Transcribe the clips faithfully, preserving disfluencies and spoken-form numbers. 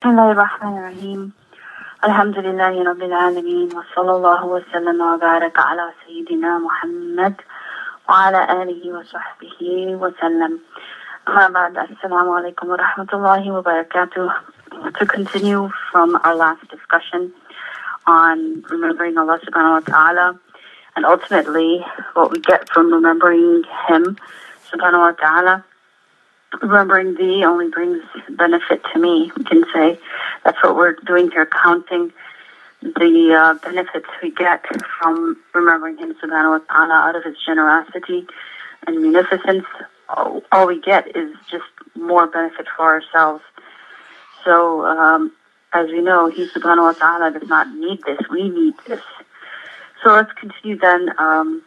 بسم الله الرحمن الرحيم الحمد لله رب العالمين وصلى الله وسلم وبارك على سيدنا محمد وعلى آله وصحبه وسلم. أما بعد, Assalamu alaikum wa rahmatullahi wa barakatuh. To continue from our last discussion on remembering Allah subhanahu wa ta'ala, and ultimately what we get from remembering Him subhanahu wa ta'ala. Remembering Thee only brings benefit to me, we can say. That's what we're doing here, counting the uh, benefits we get from remembering Him subhanahu wa ta'ala out of His generosity and munificence. All, all we get is just more benefit for ourselves. So, um, as we know, He subhanahu wa ta'ala does not need this, we need this. So let's continue then. Um,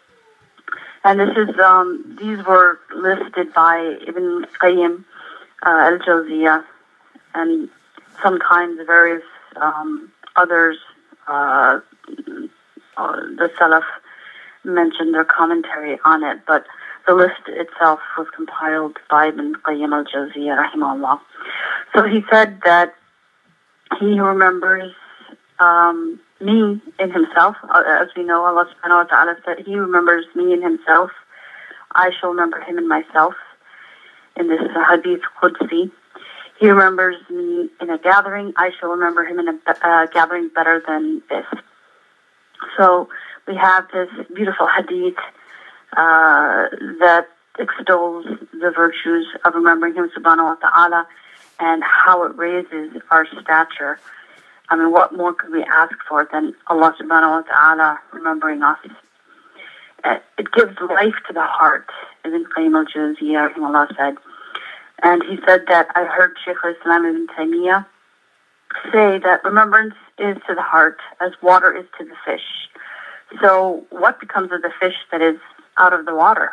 and this is, um, these were listed by Ibn Qayyim uh, al-Jawziyah, and sometimes various um, others, uh, uh, the Salaf mentioned their commentary on it, but the list itself was compiled by Ibn Qayyim al-Jawziyah, rahimahullah. So he said that he remembers um, me in himself. Uh, as we know, Allah subhanahu wa ta'ala said, He remembers me in Himself. I shall remember Him in myself. In this hadith Qudsi, He remembers me in a gathering. I shall remember Him in a uh, gathering better than this. So we have this beautiful hadith uh, that extols the virtues of remembering Him subhanahu wa ta'ala and how it raises our stature. I mean, what more could we ask for than Allah subhanahu wa ta'ala remembering us? It gives life to the heart, Ibn Qayyim al-Jawziyah, Allah said. And he said that I heard Shaykh al-Islam Ibn Taymiyyah say that remembrance is to the heart as water is to the fish. So what becomes of the fish that is out of the water?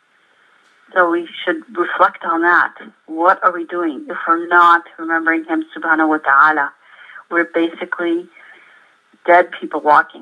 So we should reflect on that. What are we doing if we're not remembering Him subhanahu wa ta'ala? We're basically dead people walking.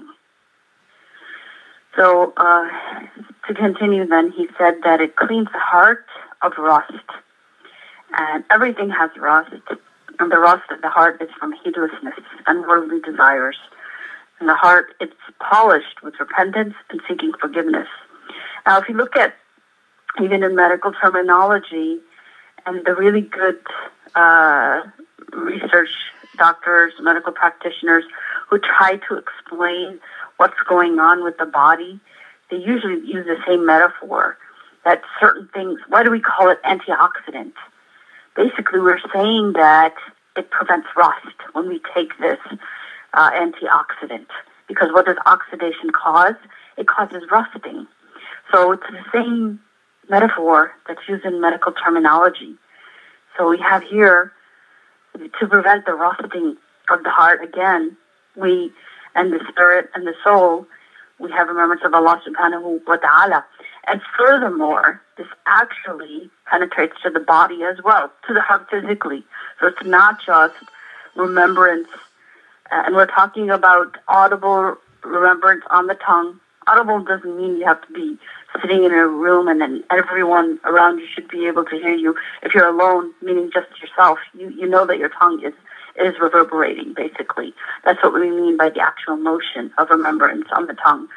So uh, to continue then, he said that it cleans the heart of rust. And everything has rust. And the rust of the heart is from heedlessness and worldly desires. And the heart, it's polished with repentance and seeking forgiveness. Now, if you look at even in medical terminology and the really good uh, research doctors, medical practitioners who try to explain what's going on with the body, they usually use the same metaphor that certain things, why do we call it antioxidant? Basically, we're saying that it prevents rust when we take this uh, antioxidant. Because what does oxidation cause? It causes rusting. So it's the same metaphor that's used in medical terminology. So we have here, to prevent the rusting of the heart, again, we, and the spirit and the soul, we have remembrance of Allah subhanahu wa ta'ala. And furthermore, this actually penetrates to the body as well, to the heart physically. So it's not just remembrance, uh, and we're talking about audible remembrance on the tongue. Audible doesn't mean you have to be sitting in a room and then everyone around you should be able to hear you. If you're alone, meaning just yourself, you, you know that your tongue is, is reverberating, basically. That's what we mean by the actual motion of remembrance on the tongue.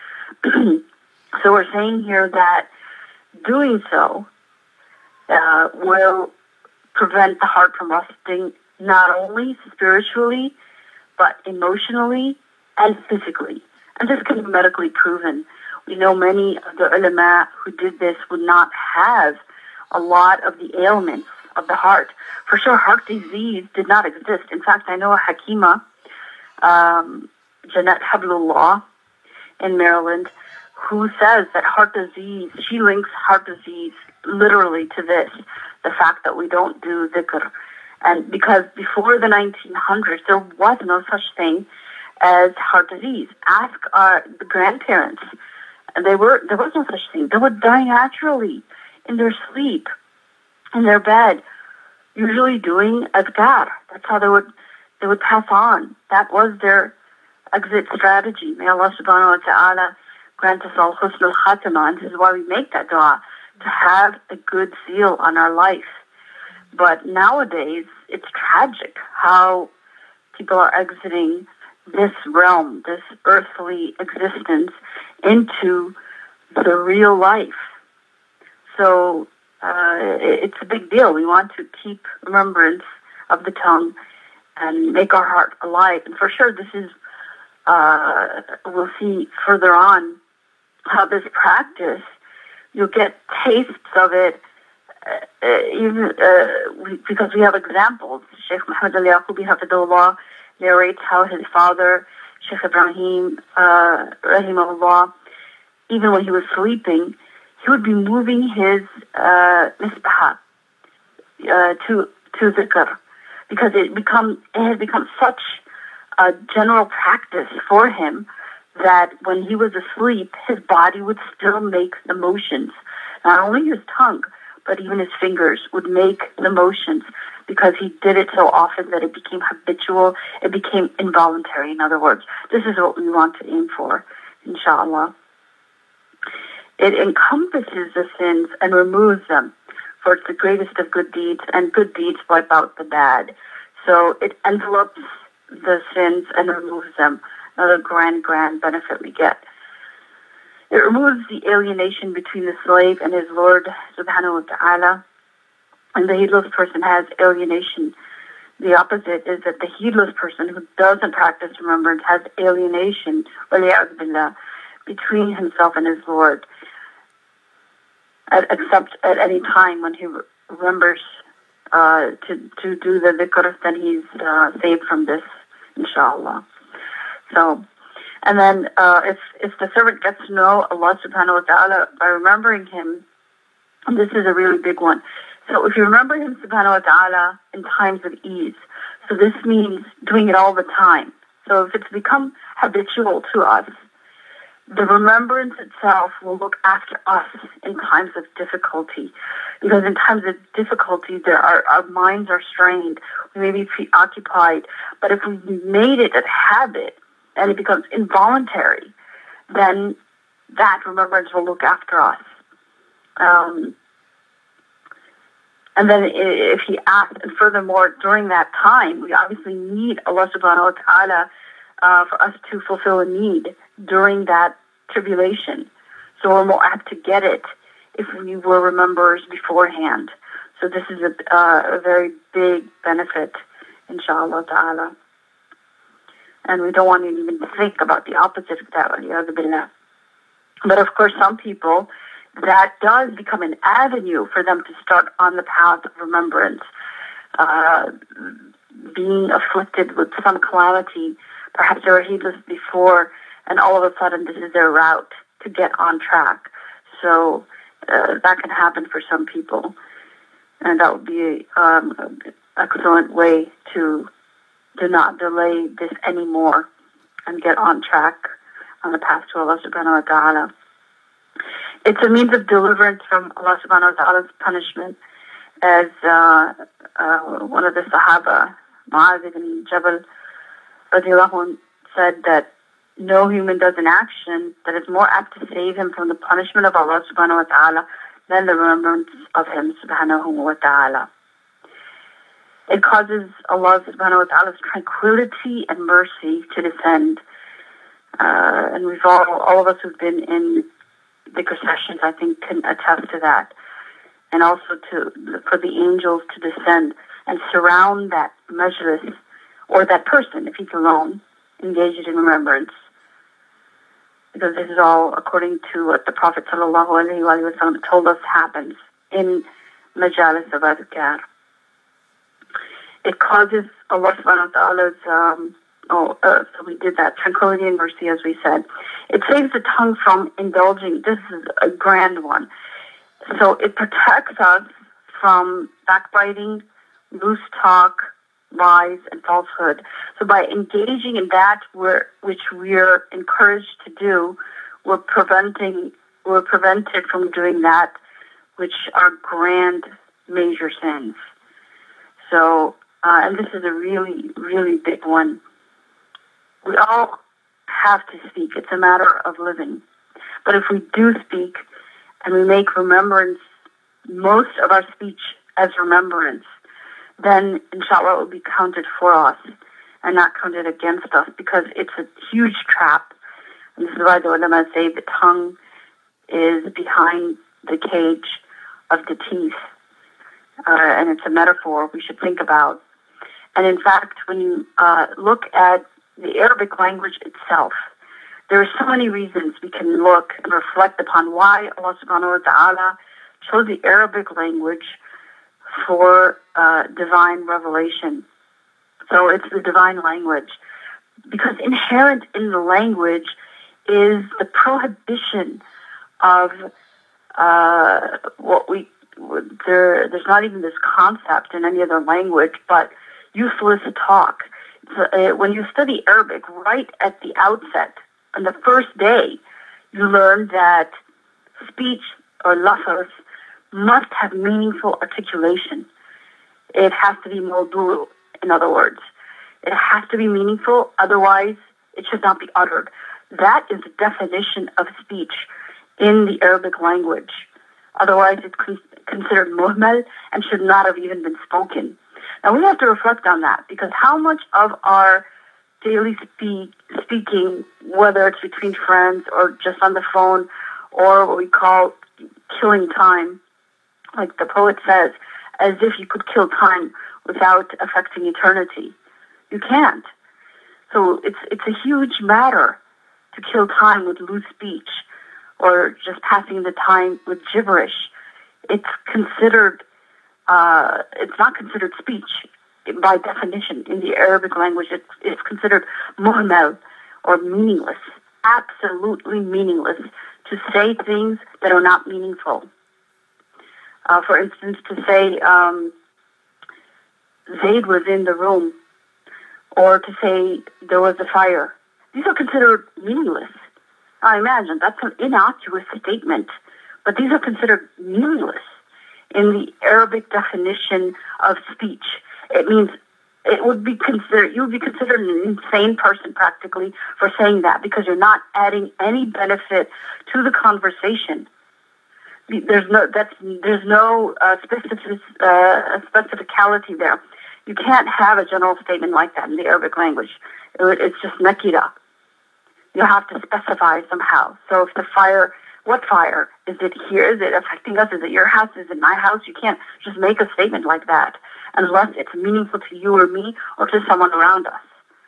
So we're saying here that doing so uh, will prevent the heart from rusting, not only spiritually, but emotionally and physically. And this can be medically proven. We know many of the ulama who did this would not have a lot of the ailments of the heart. For sure, heart disease did not exist. In fact, I know a Hakima, um, Jeanette Hablullah in Maryland, who says that heart disease, she links heart disease literally to this, the fact that we don't do dhikr. And because before the nineteen hundreds, there was no such thing as heart disease. Ask our the grandparents. And they were there was no such thing. They would die naturally in their sleep, in their bed, usually doing azkar. That's how they would they would pass on. That was their exit strategy. May Allah subhanahu wa ta'ala grant us all husnul khatimah. And this is why we make that dua, to have a good seal on our life. But nowadays, it's tragic how people are exiting this realm, this earthly existence, into the real life. So uh, it's a big deal. We want to keep remembrance of the tongue and make our heart alive. And for sure, this is, uh, we'll see further on how this practice, you'll get tastes of it, uh, even uh, we, because we have examples. Sheikh Muhammad al-Yaqubi Hafidullah narrates how his father, Sheikh Ibrahim, uh, Rahimahullah, even when he was sleeping, he would be moving his uh, misbah uh, to to zikr, because it become it had become such a general practice for him that when he was asleep, his body would still make the motions. Not only his tongue, but even his fingers would make the motions, because he did it so often that it became habitual, it became involuntary. In other words, this is what we want to aim for, inshallah. It encompasses the sins and removes them, for it's the greatest of good deeds, and good deeds wipe out the bad. So it envelopes the sins and removes them. Another grand, grand benefit we get. It removes the alienation between the slave and his Lord, subhanahu wa ta'ala. And the heedless person has alienation. The opposite is that the heedless person who doesn't practice remembrance has alienation, waliya'udhu billah, between himself and his Lord. At, except at any time when he remembers uh, to, to do the dhikr, then he's uh, saved from this, inshallah. So, and then uh, if if the servant gets to know Allah subhanahu wa ta'ala by remembering him, and this is a really big one. So if you remember him subhanahu wa ta'ala in times of ease, so this means doing it all the time. So if it's become habitual to us, the remembrance itself will look after us in times of difficulty. Because in times of difficulty, there are, our minds are strained. We may be preoccupied. But if we made it a habit and it becomes involuntary, then that remembrance will look after us. Um, and then if he asks, and furthermore, during that time, we obviously need Allah subhanahu wa ta'ala uh, for us to fulfill a need during that tribulation. So we're more apt to get it if we were rememberers beforehand. So this is a, uh, a very big benefit, inshallah ta'ala. And we don't want to even think about the opposite of that, waliyadhu billah. But of course, some people, that does become an avenue for them to start on the path of remembrance. Uh, being afflicted with some calamity, perhaps they were heedless before, and all of a sudden this is their route to get on track. So uh, that can happen for some people. And that would be um, an excellent way to do not delay this anymore and get on track on the path to Allah subhanahu wa ta'ala. It's a means of deliverance from Allah subhanahu wa ta'ala's punishment, as uh, uh, one of the Sahaba, Mu'adh ibn Jabal, radiallahu anhu, said that no human does an action that is more apt to save him from the punishment of Allah subhanahu wa ta'ala than the remembrance of him subhanahu wa ta'ala. It causes Allah subhanahu wa ta'ala's tranquility and mercy to descend. Uh, and we've all, all of us who've been in dhikr sessions, I think, can attest to that. And also to for the angels to descend and surround that majlis, or that person, if he's alone, engaged in remembrance. Because this is all according to what the Prophet sallallahu alaihi wasallam told us happens in majalis of adhkar. It causes Allah subhanahu wa ta'ala's, um, oh, uh, so we did that, tranquility and mercy, as we said. It saves the tongue from indulging. This is a grand one. So it protects us from backbiting, loose talk, lies, and falsehood. So by engaging in that we're, which we're encouraged to do, we're preventing, we're prevented from doing that which are grand, major sins. So, uh, and this is a really, really big one. We all have to speak. It's a matter of living. But if we do speak and we make remembrance, most of our speech as remembrance, then inshallah it will be counted for us and not counted against us, because it's a huge trap. And this is why the ulama say the tongue is behind the cage of the teeth. Uh, and it's a metaphor we should think about. And in fact, when you uh, look at the Arabic language itself, there are so many reasons we can look and reflect upon why Allah subhanahu wa ta'ala chose the Arabic language for uh, divine revelation. So it's the divine language. Because inherent in the language is the prohibition of uh, what we, there, there's not even this concept in any other language, but useless talk. So, uh, when you study Arabic, right at the outset, on the first day, you learn that speech or lafaz must have meaningful articulation. It has to be mawdu', in other words. It has to be meaningful, otherwise it should not be uttered. That is the definition of speech in the Arabic language. Otherwise it's con- considered muhmal and should not have even been spoken. Now we have to reflect on that, because how much of our daily speak, speaking, whether it's between friends or just on the phone or what we call killing time, like the poet says, as if you could kill time without affecting eternity. You can't. So it's it's a huge matter to kill time with loose speech or just passing the time with gibberish. It's considered, uh, it's not considered speech by definition. In the Arabic language, it's, it's considered muhmal, or meaningless, absolutely meaningless, to say things that are not meaningful. Uh, for instance, to say um, Zayd was in the room, or to say there was a fire. These are considered meaningless. I imagine that's an innocuous statement, but these are considered meaningless in the Arabic definition of speech. It means it would be considered, you would be considered an insane person practically for saying that, because you're not adding any benefit to the conversation. There's no that's there's no uh, specific uh, specificality there. You can't have a general statement like that in the Arabic language. It, it's just nakira. You have to specify somehow. So if the fire, what fire? Is it here? Is it affecting us? Is it your house? Is it my house? You can't just make a statement like that unless it's meaningful to you or me or to someone around us.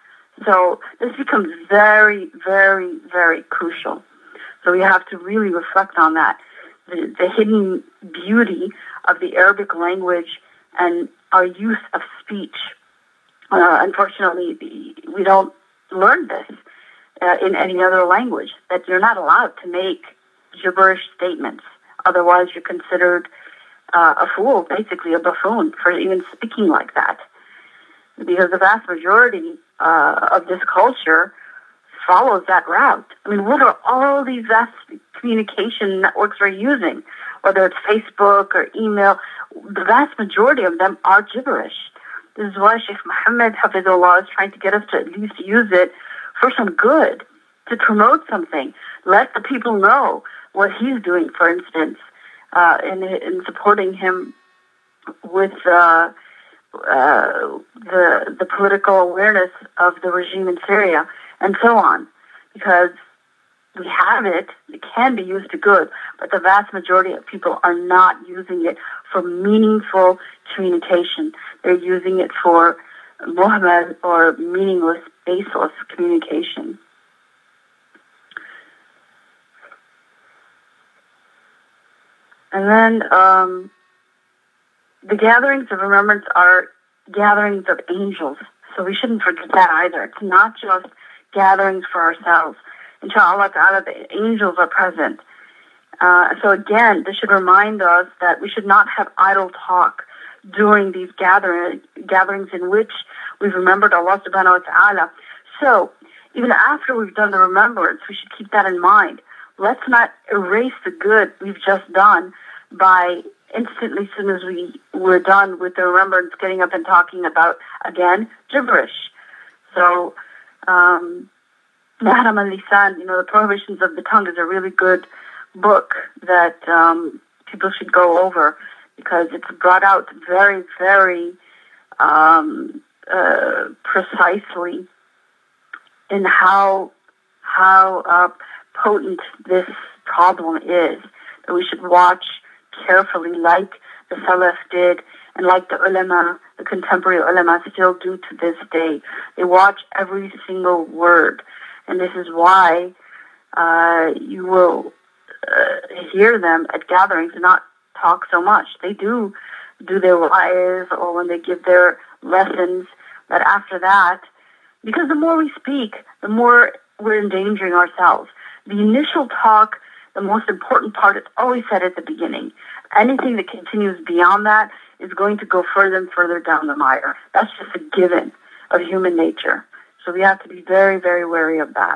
So this becomes very, very, very crucial. So we have to really reflect on that. The, the hidden beauty of the Arabic language and our use of speech. Uh, unfortunately, the, we don't learn this uh, in any other language, that you're not allowed to make gibberish statements. Otherwise, you're considered uh, a fool, basically a buffoon, for even speaking like that. Because the vast majority uh, of this culture follows that route. I mean, what are all these vast communication networks we're using? Whether it's Facebook or email, the vast majority of them are gibberish. This is why Sheikh Muhammad Hafizullah is trying to get us to at least use it for some good, to promote something. Let the people know what he's doing, for instance, uh, in, in supporting him with uh, uh, the the political awareness of the regime in Syria, and so on. Because we have it, it can be used to good, but the vast majority of people are not using it for meaningful communication. They're using it for muhammad, or meaningless, baseless communication. And then um, the gatherings of remembrance are gatherings of angels. So we shouldn't forget that either. It's not just gatherings for ourselves. Inshallah ta'ala, the angels are present. Uh, so again, this should remind us that we should not have idle talk during these gathering, gatherings in which we've remembered Allah subhanahu wa ta'ala. So even after we've done the remembrance, we should keep that in mind. Let's not erase the good we've just done by instantly, as soon as we were done with the remembrance, getting up and talking about, again, gibberish. So, um, Nahram al-Lisan, you know, the Prohibitions of the Tongue is a really good book that um, people should go over, because it's brought out very, very um, uh, precisely in how how uh, potent this problem is, that we should watch carefully, like the Salaf did, and like the ulama, the contemporary ulama still do to this day. They watch every single word, and this is why uh, you will uh, hear them at gatherings not talk so much. They do do their wa'az or when they give their lessons, but after that, because the more we speak, the more we're endangering ourselves. The initial talk, the most important part, is always said at the beginning. Anything that continues beyond that is going to go further and further down the mire. That's just a given of human nature. So we have to be very, very wary of that.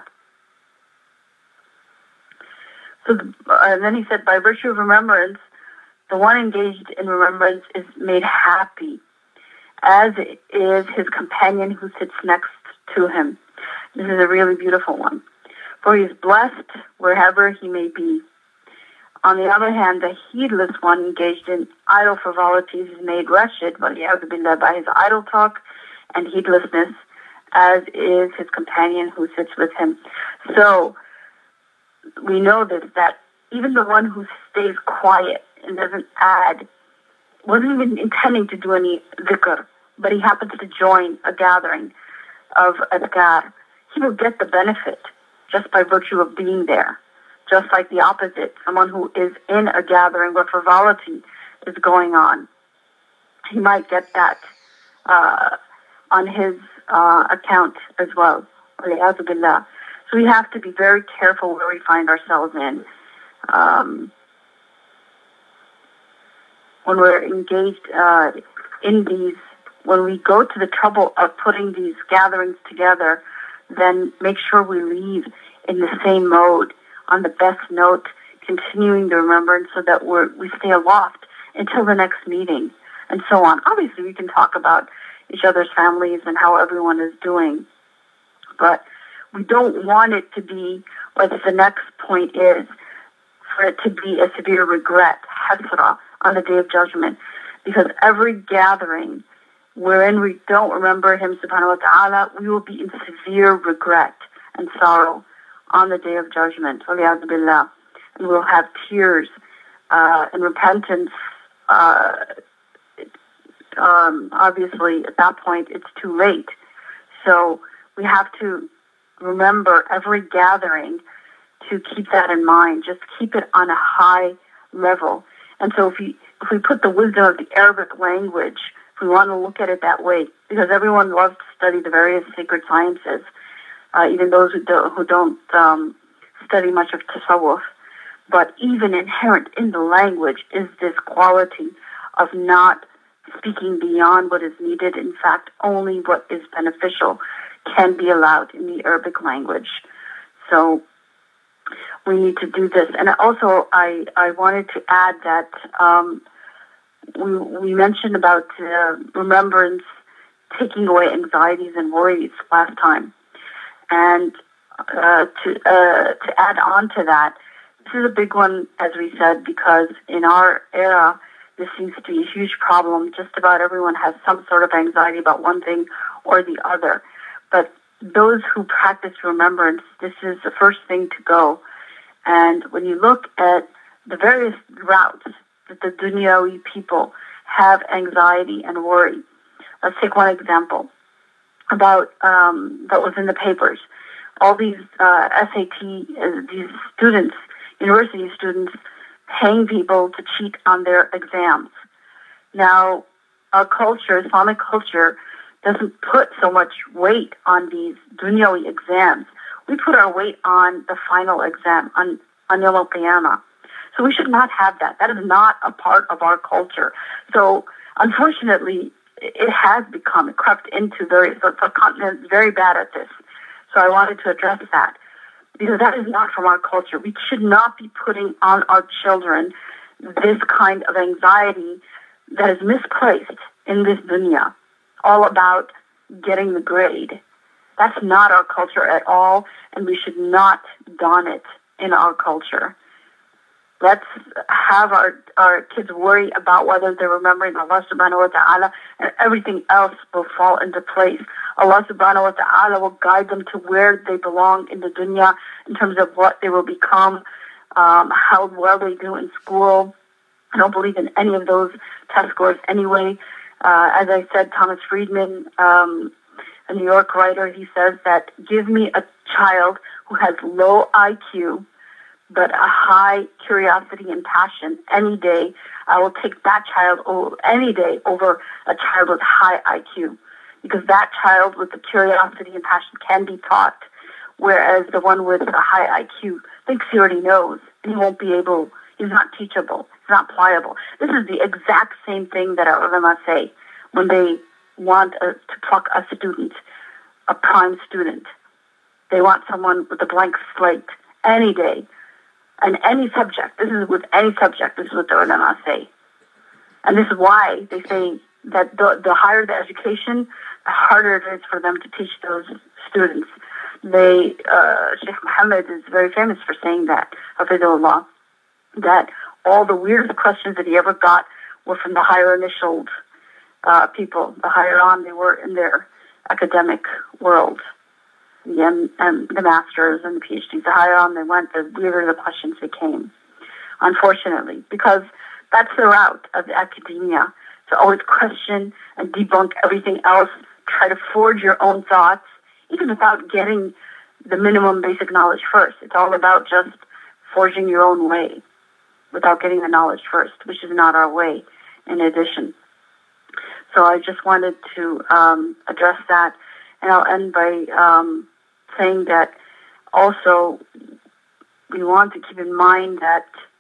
So, uh, and then he said, by virtue of remembrance, the one engaged in remembrance is made happy, as is his companion who sits next to him. This is a really beautiful one. For he is blessed wherever he may be. On the other hand, the heedless one engaged in idle frivolities is made wretched, but he has been led by his idle talk and heedlessness, as is his companion who sits with him. So we know this, that even the one who stays quiet and doesn't add, wasn't even intending to do any dhikr, but he happens to join a gathering of adhkar, he will get the benefit just by virtue of being there. Just like the opposite, someone who is in a gathering where frivolity is going on, he might get that uh, on his uh, account as well. So we have to be very careful where we find ourselves in. Um, when we're engaged uh, in these, when we go to the trouble of putting these gatherings together, then make sure we leave in the same mode, on the best note, continuing the remembrance so that we're, we stay aloft until the next meeting, and so on. Obviously, we can talk about each other's families and how everyone is doing, but we don't want it to be, what the next point is, for it to be a severe regret, hasra, on the Day of Judgment, because every gathering wherein we don't remember Him, subhanahu wa ta'ala, we will be in severe regret and sorrow on the Day of Judgment, waliyadu billah, and we'll have tears uh, and repentance. Uh, um, obviously, at that point, it's too late. So we have to remember every gathering to keep that in mind. Just keep it on a high level. And so if we, if we put the wisdom of the Arabic language, if we want to look at it that way, because everyone loves to study the various sacred sciences, uh, even those who don't, who don't um, study much of tasawwuf, but even inherent in the language is this quality of not speaking beyond what is needed. In fact, only what is beneficial can be allowed in the Arabic language. So we need to do this. And also, I, I wanted to add that um, we, we mentioned about uh, remembrance taking away anxieties and worries last time. And uh, to uh, to add on to that, this is a big one, as we said, because in our era, this seems to be a huge problem. Just about everyone has some sort of anxiety about one thing or the other. But those who practice remembrance, this is the first thing to go. And when you look at the various routes that the dunyawi people have anxiety and worry, let's take one example about um, that was in the papers. All these uh, S A T, uh, these students, university students, paying people to cheat on their exams. Now, our culture, Islamic culture, doesn't put so much weight on these dunyawi exams. We put our weight on the final exam, on, on Yawm al-Qiyamah. So we should not have that. That is not a part of our culture. So, unfortunately, it has become, it crept into various, the subcontinent is very bad at this. So I wanted to address that, because that is not from our culture. We should not be putting on our children this kind of anxiety that is misplaced in this dunya, all about getting the grade. That's not our culture at all, and we should not don it in our culture. Let's have our, our kids worry about whether they're remembering Allah subhanahu wa ta'ala, and everything else will fall into place. Allah subhanahu wa ta'ala will guide them to where they belong in the dunya in terms of what they will become, um, how well they do in school. I don't believe in any of those test scores anyway. Uh, as I said, Thomas Friedman, um, a New York writer, he says that give me a child who has low I Q but a high curiosity and passion any day. I will take that child over, any day over a child with high I Q, because that child with the curiosity and passion can be taught, whereas the one with a high I Q thinks he already knows, and he won't be able, he's not teachable, he's not pliable. This is the exact same thing that our ulama say when they want a, to pluck a student, a prime student. They want someone with a blank slate any day. And any subject, this is with any subject, this is what the ulama say. And this is why they say that the, the higher the education, the harder it is for them to teach those students. They, uh, Sheikh Muhammad is very famous for saying that, Hafidullah, that all the weirdest questions that he ever got were from the higher initialed uh, people. The higher on they were in their academic world. And, and the masters and the PhDs, the higher on they went, the weirder the questions became, unfortunately, because that's the route of academia, to always question and debunk everything else, try to forge your own thoughts, even without getting the minimum basic knowledge first. It's all about just forging your own way without getting the knowledge first, which is not our way, in addition. So I just wanted to um, address that, and I'll end by um, saying that also we want to keep in mind that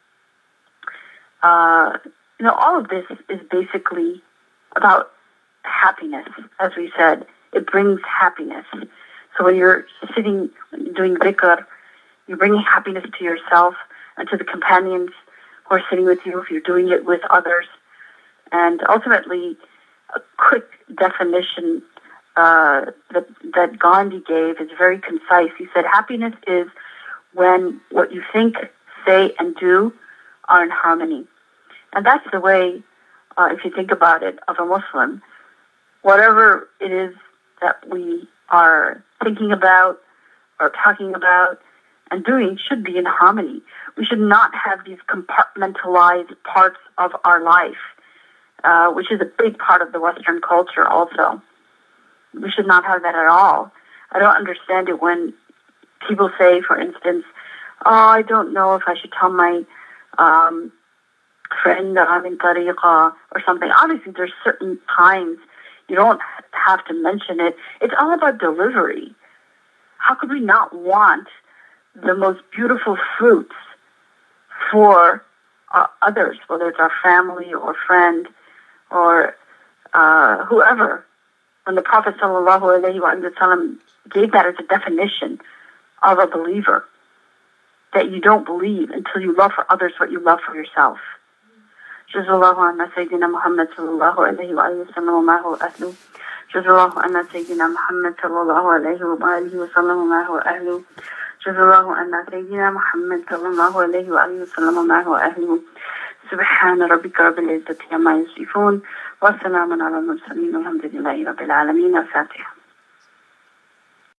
uh, you know, all of this is basically about happiness. As we said, it brings happiness. So when you're sitting doing dhikr, you're bringing happiness to yourself and to the companions who are sitting with you if you're doing it with others. And ultimately, a quick definition Uh, that, that Gandhi gave is very concise. He said, happiness is when what you think, say, and do are in harmony. And that's the way, uh, if you think about it, of a Muslim. Whatever it is that we are thinking about or talking about and doing should be in harmony. We should not have these compartmentalized parts of our life, uh, which is a big part of the Western culture also. We should not have that at all. I don't understand it when people say, for instance, oh, I don't know if I should tell my um, friend that I'm in tariqah or something. Obviously, there's certain times you don't have to mention it. It's all about delivery. How could we not want the most beautiful fruits for uh, others, whether it's our family or friend or uh, whoever? When the Prophet sallallahu alaihi wasallam gave that as a definition of a believer, that you don't believe until you love for others what you love for yourself. Jazallahu anna Sayyidina Muhammad sallallahu alaihi wa sallam wa ma huwa ahlu. Jazallahu anna Sayyidina Muhammad sallallahu alaihi wa sallam wa ma huwa ahlu. Jazallahu anna Sayyidina Muhammad sallallahu alaihi wa sallam wa ma huwa ahlu. سبحان ربك رب العزة عما يصفون وسلام على المرسلين والحمد لله رب العالمين. الفاتحة.